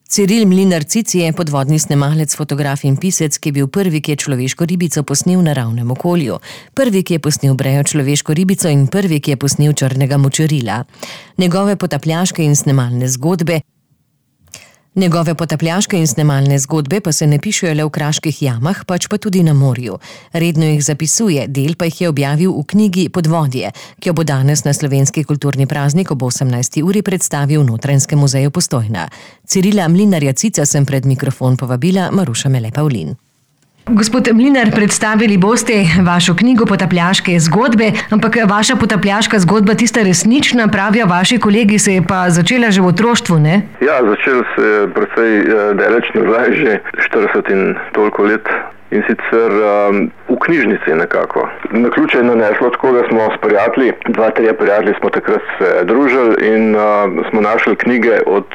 Ciril Mlinar-Cici je podvodni snemalec, fotograf in pisec, ki je bil prvi, ki je človeško ribico posnel v naravnem okolju. Prvi, ki je posnel brejo človeško ribico in prvi, ki je posnel črnega močerila. Njegove potapljaške in snemalne zgodbe pa se ne pišejo le v kraških jamah, pač pa tudi na morju. Redno jih zapisuje, del pa jih je objavil v knjigi Podvodje, ki jo bo danes na slovenski kulturni praznik ob 18. uri predstavil v Notranjskem muzeju Postojna. Cirila Mlinarja-Cica sem pred mikrofon povabila Maruša Mele-Pavlin. Gospod Mlinar, predstavili boste vašo knjigo Potapljaške zgodbe, ampak vaša potapljaška zgodba, tista resnična, pravijo vaši kolegi, se je pa začela že v otroštvu, ne? Ja, začela se je precej daleč nazaj, že 40 in toliko let. In sicer v knjižnici nekako. Naključje je naneslo tako, da smo s prijatelji, 2-3 prijatelji smo takrat se družili in smo našli knjige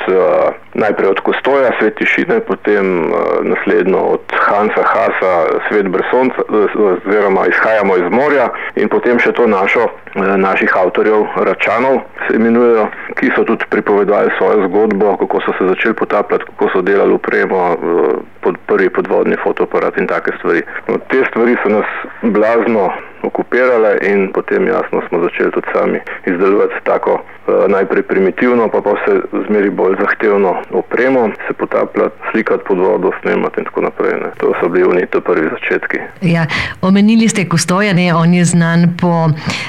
najprej od Kostoja, Svet tišine, potem naslednjo od Hansa Hasa, Svet brez sonca, oziroma Izhajamo iz morja, in potem še to naših avtorjev, Račanov se imenujejo, ki so tudi pripovedali svojo zgodbo, kako so se začeli potapljati, kako so delali opremo, prvi podvodni fotoaparat in take stvari. No, te stvari so nas blazno okupirale in potem jasno smo začeli tudi sami izdelovati tako najprej primitivno, pa vse zmeri bolj zahtevno opremo, se potapljati, slikati pod vodo, snemati in tako naprej. Ne. To so bili oni prvi začetki. Ja, omenili ste Kostoja, ne, on je znan po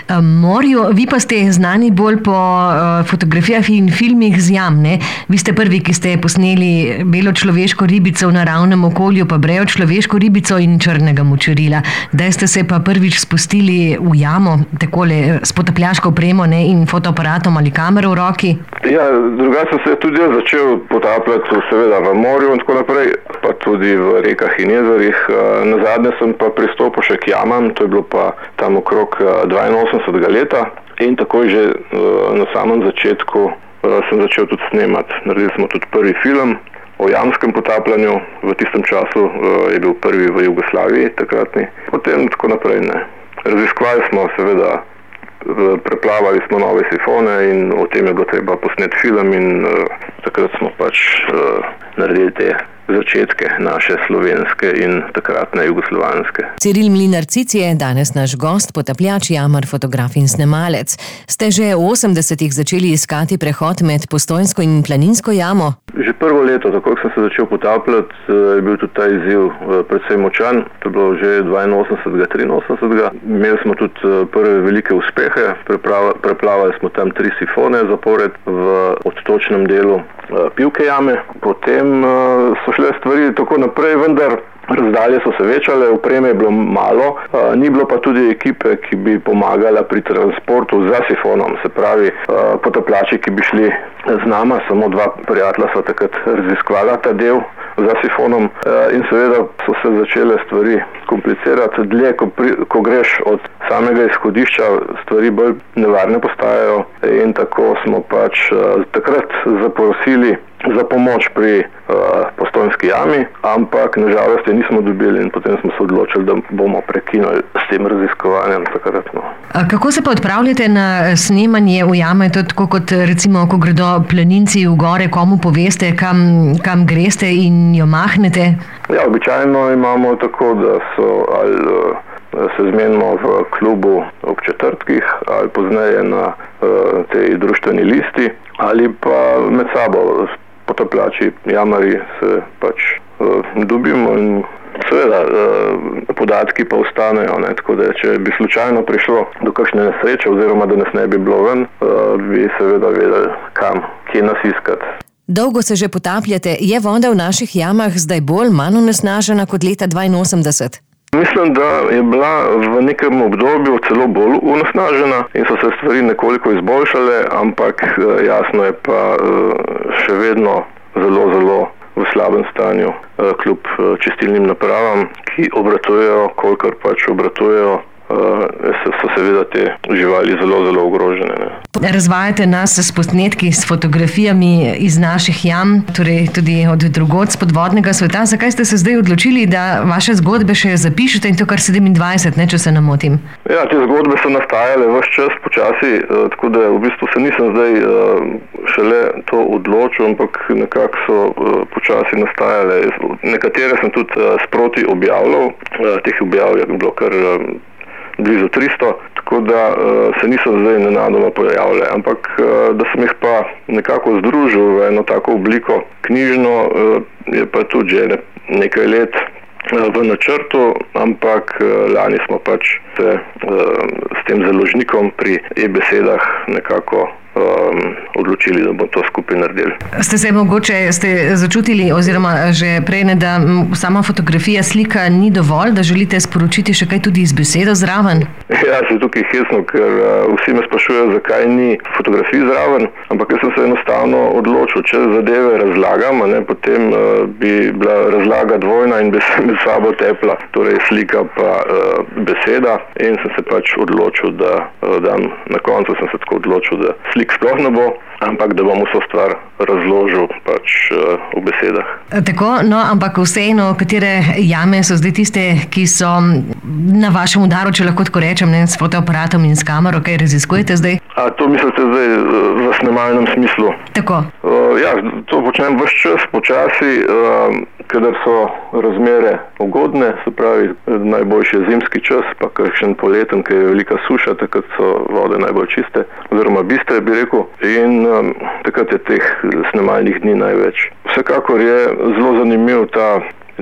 morju, vi pa ste znani bolj po fotografijah in filmih z jam, ne? Vi ste prvi, ki ste posneli belo človeško ribico v naravnem okolju, pa brejo človeško ribico in črnega močerila. Daj ste se pa prvič spustili v jamo, takole s potapljaško opremo, ne, in fotoaparatom ali kamero v roki? Ja, drugače sem se tudi jaz začel potapljati seveda v morju in tako naprej, pa tudi v rekah in jezerih. Nazadnje sem pa pristopil še k jamam, to je bilo pa tam okrog 82. leta in takoj že na samem začetku sem začel tudi snemati. Naredili smo tudi prvi film o jamskem potapljanju, v tistem času je bil prvi v Jugoslaviji takratni, potem tako naprej, ne. Raziskovali smo seveda, preplavali smo nove sifone in o tem je bilo treba posneti film in takrat smo pač naredili te začetke naše slovenske in takratne jugoslovanske. Ciril Mlinar-Cici je danes naš gost, potapljač, jamar, fotograf in snemalec. Ste že v 80-ih začeli iskati prehod med Postojnsko in Planinsko jamo? Že prvo leto, tako ko sem se začel potapljati, je bil tudi ta izziv predvsem močan. To je bilo že 82. 83. Imeli smo tudi prve velike uspehe, preplavali smo tam 3 sifone zapored v odtočnem delu Pivke jame. Potem so šle stvari tako naprej, vendar razdalje so se večale, opreme je bilo malo, ni bilo pa tudi ekipe, ki bi pomagala pri transportu za sifonom, se pravi potapljači, ki bi šli z nama, samo 2 prijatelja sva takrat raziskvala ta del za sifonom in seveda so se začele stvari komplicirati. Dlje, ko greš od samega izhodišča, stvari bolj nevarne postajajo in tako smo pač takrat zaprosili za pomoč pri Postojnski jami, ampak nažalost je nismo dobili in potem smo se odločili, da bomo prekinuli s tem raziskovanjem takrat. No. Kako se pa odpravljate na snemanje v jame? To je tako kot recimo, ko gredo planinci v gore, komu poveste, kam greste in jo mahnete? Ja, običajno imamo tako, da se zmenimo v klubu ob četrtkih ali pozneje na tej društveni listi ali pa med sabo potapljači, jamari se pač dobimo in seveda podatki pa ostanejo, ne, tako da če bi slučajno prišlo do kakšne nesreče oziroma da nas ne bi bilo ven, bi seveda vedeli kje nas iskati. Dolgo se že potapljate, je voda v naših jamah zdaj manj onesnažena kot leta 82? Mislim, da je bila v nekem obdobju celo bolj onesnažena in so se stvari nekoliko izboljšale, ampak jasno je pa še vedno zelo v slabem stanju kljub čistilnim napravam, ki obratujejo, kolikor pač obratujejo. so seveda te živali zelo, zelo ogrožene. Ne. Razvajate nas s posnetki, s fotografijami iz naših jam, torej tudi od drugod z podvodnega sveta. Zakaj ste se zdaj odločili, da vaše zgodbe še zapišete in to kar 27, ne, če se ne motim? Ja, te zgodbe so nastajale ves čas počasi, tako da v bistvu se nisem zdaj šele to odločil, ampak nekako so počasi nastajale. Nekatere sem tudi sproti objavljal, teh objav je bilo kar blizu 300, tako da se niso zdaj nenadoma pojavile, ampak da sem jih pa nekako združil v eno tako obliko knjižno, je pa tudi že nekaj let v načrtu, ampak lani smo pač se s tem založnikom pri e-besedah nekako odločili, da bomo to skupaj naredili. Ste se mogoče začutili, oziroma že prej, da sama fotografija, slika ni dovolj, da želite sporočiti še kaj tudi z besedo zraven? Ja, se tukaj hecno, ker vsi me sprašujejo, zakaj ni fotografij zraven, ampak jaz sem se enostavno odločil, če zadeve razlagam, potem bi bila razlaga dvojna in bi se med sabo tepla, torej slika pa beseda, in sem se pač odločil, da dam, na koncu sem se tako odločil, da sploh ne bo, ampak da bom vso stvar razložil pač v besedah. Tako, no, ampak vseeno, katere jame so zdaj tiste, ki so na vašem udaru, če lahko tako rečem, ne, s fotoaparatom in s kamero, kaj raziskujete zdaj? A to mislite zdaj v snemalnem smislu? Tako. Ja, to počnem ves čas počasi, kadar so razmere ugodne, se pravi najboljši je zimski čas, pa kakšen poleten, ker je velika suša, takrat so vode najbolj čiste, oziroma bistre, bi rekel, in takrat je teh snemalnih dni največ. Vsekakor je zelo zanimiv ta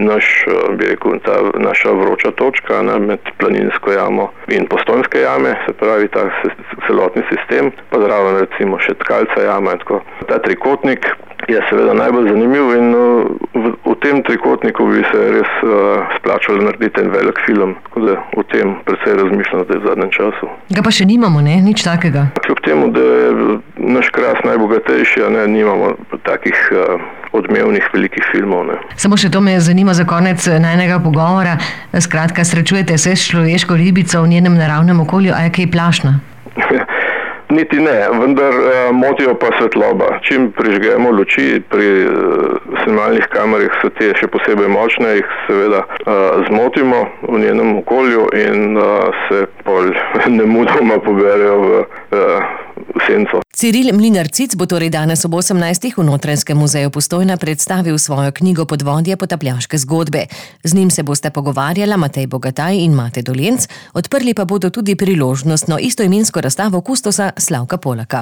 naša vroča točka, med Planinsko jamo in Postojnske jame, se pravi ta celotni sistem, pa zraven recimo še Tkalca jama. Ta trikotnik je seveda najbolj zanimiv in v tem trikotniku bi se res splačalo narediti en velik film, tako da o tem precej razmišljam zdaj v zadnjem času. Ga pa še nimamo, ne? Nič takega? Kljub temu, da je naš kras najbogatejši, nimamo takih odmevnih velikih filmov. Ne. Samo še to me zanima za konec najnega pogovora. Skratka, srečujete se s človeško ribico v njenem naravnem okolju, a je kaj plašna? Niti ne, vendar motijo pa svetloba. Čim prižgemo luči, pri snemalnih kamerah so te še posebej močne, jih seveda zmotimo v njenem okolju in se pol nemudoma poberejo v senco. Ciril Mlinar-Cic bo torej danes ob 18. v Notranjskem muzeju Postojna predstavil svojo knjigo Podvodje potapljaške zgodbe. Z njim se boste pogovarjala Matej Bogataj in Mate Dolenc, odprli pa bodo tudi priložnostno istoimensko razstavo kustosa Slavka Polaka.